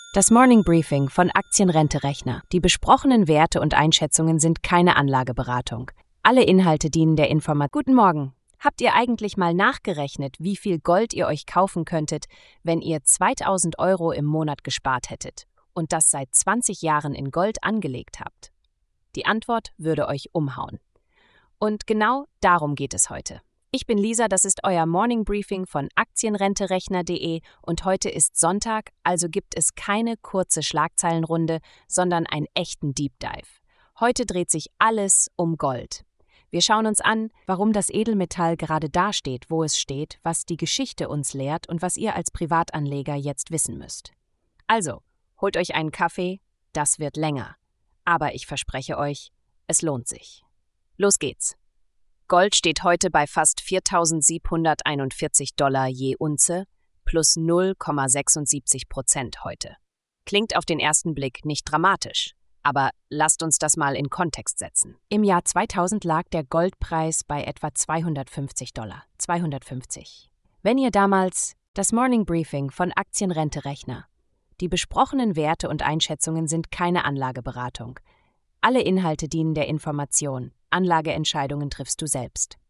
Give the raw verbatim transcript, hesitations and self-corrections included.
Das Morning Briefing von Aktienrente-Rechner. Die besprochenen Werte und Einschätzungen sind keine Anlageberatung. Alle Inhalte dienen der Information. Guten Morgen. Habt ihr eigentlich mal nachgerechnet, wie viel Gold ihr euch kaufen könntet, wenn ihr zweitausend Euro im Monat gespart hättet und das seit zwanzig Jahren in Gold angelegt habt? Die Antwort würde euch umhauen. Und genau darum geht es heute. Ich bin Lisa, das ist euer Morning Briefing von Aktienrente-Rechner punkt de und heute ist Sonntag, also gibt es keine kurze Schlagzeilenrunde, sondern einen echten Deep Dive. Heute dreht sich alles um Gold. Wir schauen uns an, warum das Edelmetall gerade da steht, wo es steht, was die Geschichte uns lehrt und was ihr als Privatanleger jetzt wissen müsst. Also, holt euch einen Kaffee, das wird länger. Aber ich verspreche euch, es lohnt sich. Los geht's! Gold steht heute bei fast viertausendsiebenhunderteinundvierzig Dollar je Unze, plus null Komma sechsundsiebzig Prozent heute. Klingt auf den ersten Blick nicht dramatisch, aber lasst uns das mal in Kontext setzen. Im Jahr zweitausend lag der Goldpreis bei etwa zweihundertfünfzig Dollar. zweihundertfünfzig. Wenn ihr damals das Morning Briefing von Aktienrente-Rechner. Die besprochenen Werte und Einschätzungen sind keine Anlageberatung. Alle Inhalte dienen der Information. Anlageentscheidungen triffst du selbst.